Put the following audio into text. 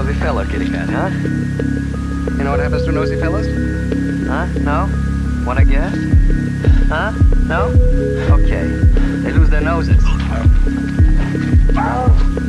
nosy fellow, kitty cat, huh? You know what happens to nosy fellows? Huh? No? Wanna guess? Huh? No? Okay. They lose their noses.